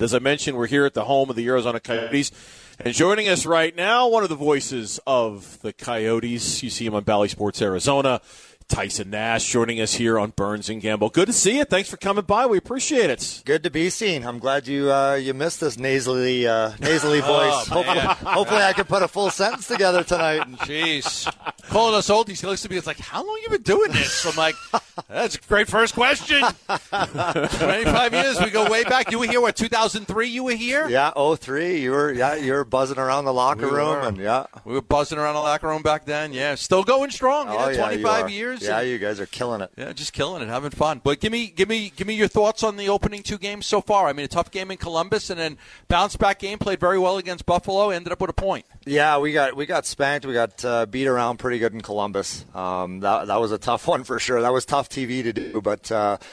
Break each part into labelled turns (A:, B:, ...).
A: As I mentioned, we're here at the home of the Arizona Coyotes. And joining us right now, one of the voices of the Coyotes. You see him on Bally Sports Arizona. Tyson Nash joining us here on Burns and Gamble. Good to see you. Thanks for coming by. We appreciate it.
B: Good to be seen. I'm glad you missed this nasally voice. Hopefully I can put a full sentence together tonight.
C: Jeez. Calling us oldies, he looks at me, it's like, how long you been doing this? I'm like, that's a great first question. 25 years, we go way back. You were here, 2003 you were here?
B: Yeah, 03. You were buzzing around the locker room.
C: We were buzzing around the locker room back then, yeah. Still going strong, 25 years.
B: Yeah, you guys are killing it.
C: Yeah, just killing it, having fun. But give me your thoughts on the opening two games so far. I mean, a tough game in Columbus, and then bounce back game. Played very well against Buffalo. Ended up with a point. Yeah,
B: we got spanked. We got beat around pretty good in Columbus. That was a tough one for sure. That was tough TV to do, but.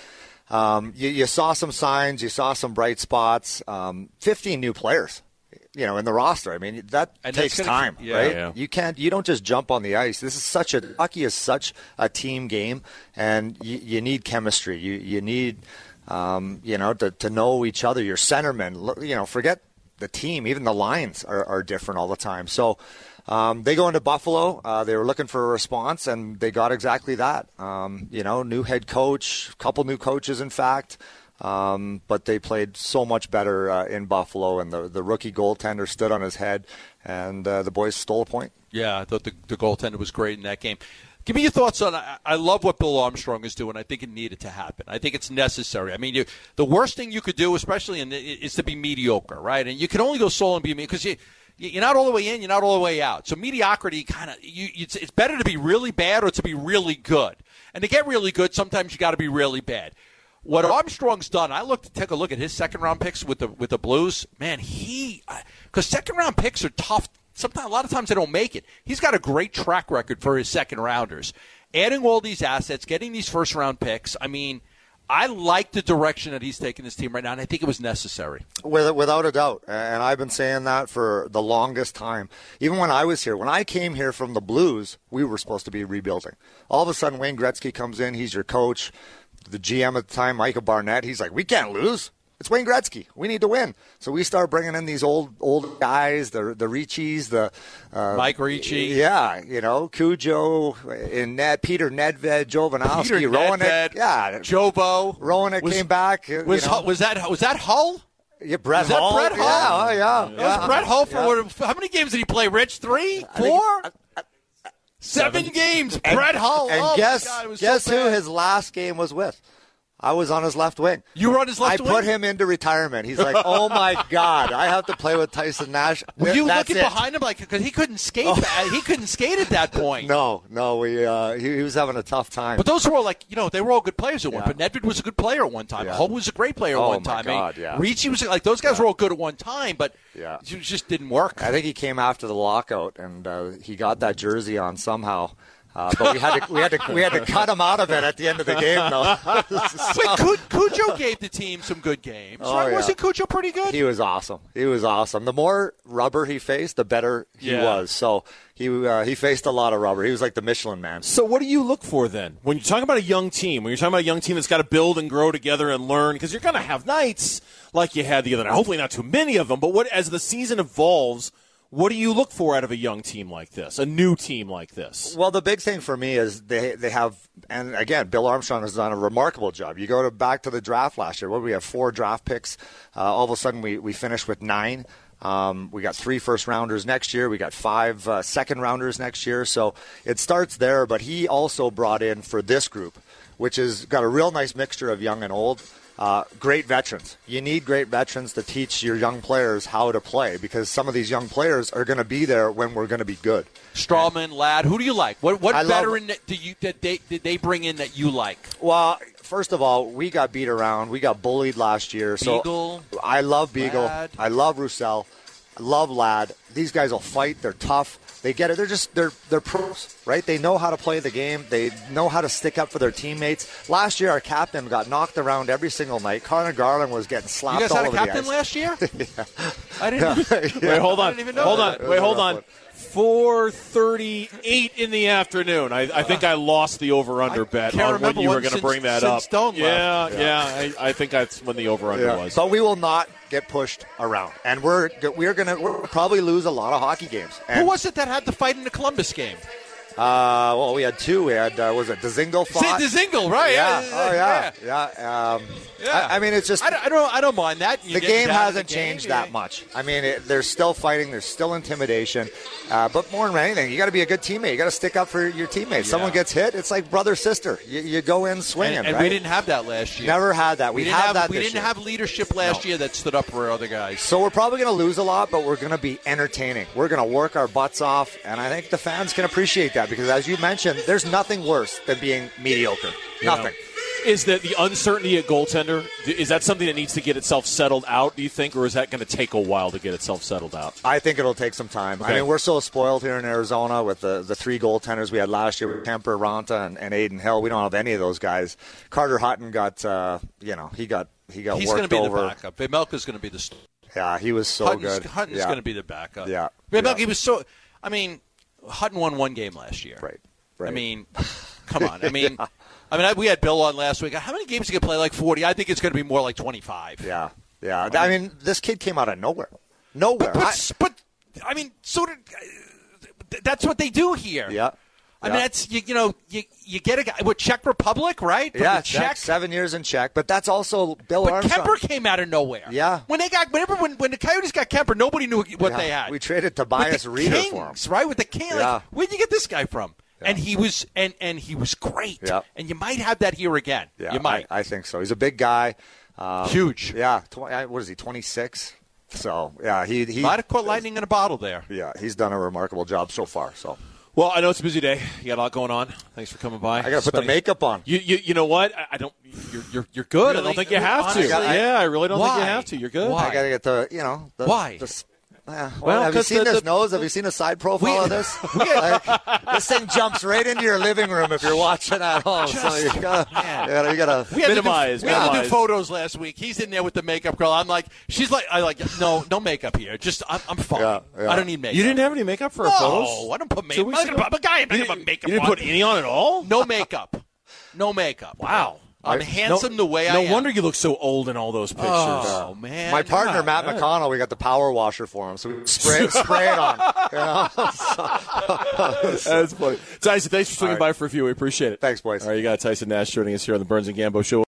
B: You saw some signs. You saw some bright spots. 15 new players. In the roster. I mean, that takes time, right? Yeah. You don't just jump on the ice. This is hockey is such a team game, and you need chemistry. You need, to know each other. Your centermen, forget the team. Even the lines are different all the time. So they go into Buffalo. They were looking for a response, and they got exactly that. New head coach, a couple new coaches, in fact. But they played so much better in Buffalo, and the rookie goaltender stood on his head, and the boys stole a point.
C: Yeah, I thought the goaltender was great in that game. Give me your thoughts on I love what Bill Armstrong is doing. I think it needed to happen. I think it's necessary. I mean, the worst thing you could do, especially is to be mediocre, right? And you can only go solo and be mediocre because you're not all the way in, you're not all the way out. So mediocrity it's better to be really bad or to be really good. And to get really good, sometimes you got to be really bad. What Armstrong's done, take a look at his second-round picks with the Blues. Man, because second-round picks are tough. Sometimes, a lot of times, they don't make it. He's got a great track record for his second-rounders. Adding all these assets, getting these first-round picks, I mean, I like the direction that he's taking this team right now, and I think it was necessary.
B: Without a doubt, and I've been saying that for the longest time. Even when I was here, when I came here from the Blues, we were supposed to be rebuilding. All of a sudden, Wayne Gretzky comes in. He's your coach. The GM at the time, Micah Barnett, he's like, we can't lose. It's Wayne Gretzky. We need to win. So we start bringing in these old guys, the Ricci's,
C: Mike Ricci.
B: Yeah, Cujo, in net, Peter Nedved, Jovanovski, Rowan. Yeah,
C: Jovo.
B: Rowan came back.
C: Was that Hull?
B: Yeah, Brett Hull.
C: Brett Hull?
B: Yeah.
C: It was Brett Hull for how many games did he play, Rich? 3? 4? 7 games. Brett Hull.
B: And guess who his last game was with? I was on his left wing.
C: You were on his left wing?
B: I put him into retirement. He's like, oh, my God, I have to play with Tyson Nash.
C: Were you looking behind him? Because he couldn't skate. He couldn't skate at that point.
B: No. He was having a tough time.
C: But those were all they were all good players at one point. Nedved was a good player at one time.
B: Yeah.
C: Hull was a great player at one time.
B: God, yeah.
C: Ricci was those guys were all good at one time, but it just didn't work.
B: I think he came after the lockout, and he got that jersey on somehow. But we had to cut him out of it at the end of the game, though.
C: Wait, Cujo gave the team some good games.
B: Oh,
C: right?
B: Yeah.
C: Wasn't Cujo pretty good?
B: He was awesome. The more rubber he faced, the better he was. So he faced a lot of rubber. He was like the Michelin Man.
A: So what do you look for then when you're talking about a young team? When you're talking about a young team that's got to build and grow together and learn, because you're going to have nights like you had the other night. Hopefully not too many of them. But as the season evolves, what do you look for out of a young team like this, a new team like this?
B: Well, the big thing for me is they have, and again, Bill Armstrong has done a remarkable job. You go back to the draft last year. What did we have, 4 draft picks? All of a sudden, we finished with 9. We got 3 first-rounders next year. We got 5 second-rounders next year. So it starts there, but he also brought in for this group, which has got a real nice mixture of young and old. Great veterans. You need great veterans to teach your young players how to play, because some of these young players are going to be there when we're going to be good.
C: Strawman, Ladd, who do you like? What veteran did they bring in that you like?
B: Well, first of all, we got beat around. We got bullied last year.
C: Beagle.
B: So I love Beagle.
C: Ladd.
B: I love Roussel. I love Ladd. These guys will fight. They're tough. They get it. They're pros, right? They know how to play the game. They know how to stick up for their teammates. Last year, our captain got knocked around every single night. Connor Garland was getting slapped all over the ice.
C: You guys had a captain last year?
B: Yeah.
C: I didn't.
A: Wait, hold on.
C: I didn't even know that.
A: Hold on. 4:38 in the afternoon. I think I lost the over-under bet on when you were going to bring that up.
C: Stone left.
A: Yeah. I think that's when the over-under was.
B: But we will not get pushed around, and we're going to probably lose a lot of hockey games. And
C: who was it that had the fight in the Columbus game?
B: Well, we had two. We had was it Dzingel fought?
C: Dzingel, right?
B: Yeah. I mean, it's just
C: I don't mind that.
B: The game hasn't changed that much. I mean, there's still fighting. There's still intimidation. But more than anything, you got to be a good teammate. You got to stick up for your teammates.
C: Yeah.
B: Someone gets hit, it's like brother sister. You go in swinging.
C: And
B: right?
C: we didn't have that last year.
B: Never had that. We didn't
C: have leadership last year that stood up for other guys.
B: So we're probably going to lose a lot, but we're going to be entertaining. We're going to work our butts off, and I think the fans can appreciate that because, as you mentioned, there's nothing worse than being mediocre. Nothing.
A: Is that the uncertainty at goaltender? Is that something that needs to get itself settled out, do you think, or is that going to take a while to get itself settled out?
B: I think it'll take some time.
A: Okay.
B: I mean, we're so spoiled here in Arizona with the three goaltenders we had last year with Kemper, Ranta, and Aiden Hill. We don't have any of those guys. Carter Hutton got, he got
C: He's
B: worked
C: going to be
B: over.
C: the backup. Vemelka's going to be the
B: Yeah, he was so good.
C: Hutton's going to be the backup.
B: Yeah.
C: Vemelka, he was so. I mean, Hutton won one game last year.
B: Right.
C: I mean, come on. I mean. Yeah. I mean, we had Bill on last week. How many games did he play? Like 40? I think it's going to be more like 25.
B: Yeah. I mean, this kid came out of nowhere. Nowhere.
C: But I mean, so did, that's what they do here.
B: Yeah.
C: I mean, that's you get a guy with Czech Republic, right?
B: Yeah,
C: Czech.
B: 7 years in Czech, but that's also Bill
C: But
B: Armstrong.
C: Kemper came out of nowhere.
B: Yeah.
C: When the Coyotes got Kemper, nobody knew what they had.
B: We traded Tobias Reeder
C: Kings,
B: for him.
C: right? With the Kings.
B: Yeah.
C: Like, where'd you get this guy from?
B: Yeah.
C: And he was and he was great.
B: Yeah.
C: And you might have that here again.
B: Yeah,
C: you might.
B: I think so. He's a big guy.
C: Huge.
B: Yeah. What is he, 26? So, yeah, he
C: might have caught lightning in a bottle there.
B: Yeah, he's done a remarkable job so far. So.
A: Well, I know it's a busy day. You got a lot going on. Thanks for coming by.
B: I got to put the makeup on.
A: You know what? I don't. You're good.
C: Really?
A: I don't think you have
C: Honestly,
A: to. I really don't think you have to. You're good.
C: Why?
B: I got to get
C: Why?
B: Well, have you seen this nose? Have you seen a side profile of this? This thing jumps right into your living room if you're watching at home. So you gotta
A: minimize.
C: We had to do photos last week. He's in there with the makeup girl. I'm like, no makeup here. Just I'm fine.
B: Yeah.
C: I don't need makeup.
A: You didn't have any makeup for our photos?
C: No, I don't put makeup. I'm a guy. I'm not gonna put makeup on.
A: You didn't put any on at all?
C: No makeup. No makeup.
A: Wow.
C: I'm handsome the way I am.
A: No wonder you look so old in all those pictures.
C: Oh, man.
B: My partner, Matt McConnell, we got the power washer for him, so we spray it on.
A: That's funny. Tyson, thanks for swinging by for a few. We appreciate it.
B: Thanks, boys.
A: All right, you got Tyson Nash joining us here on the Burns and Gambo Show.